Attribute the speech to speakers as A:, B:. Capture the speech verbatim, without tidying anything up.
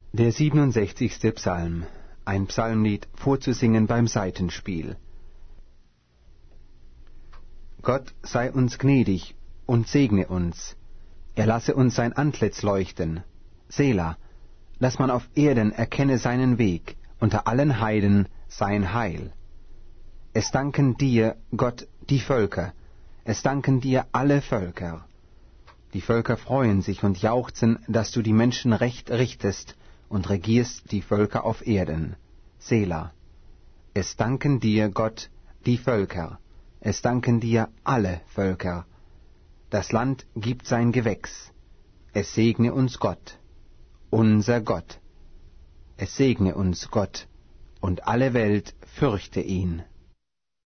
A: Der siebenundsechzigste Psalm, ein Psalmlied vorzusingen beim Saitenspiel. Gott sei uns gnädig und segne uns. Er lasse uns sein Antlitz leuchten. Sela, dass man auf Erden erkenne seinen Weg, unter allen Heiden sein Heil. Es danken dir, Gott, die Völker, es danken dir alle Völker. Die Völker freuen sich und jauchzen, dass du die Menschen recht richtest und regierst die Völker auf Erden. Sela. Es danken dir, Gott, die Völker, es danken dir alle Völker. Das Land gibt sein Gewächs. Es segne uns Gott, unser Gott. Es segne uns Gott, und alle Welt fürchte ihn.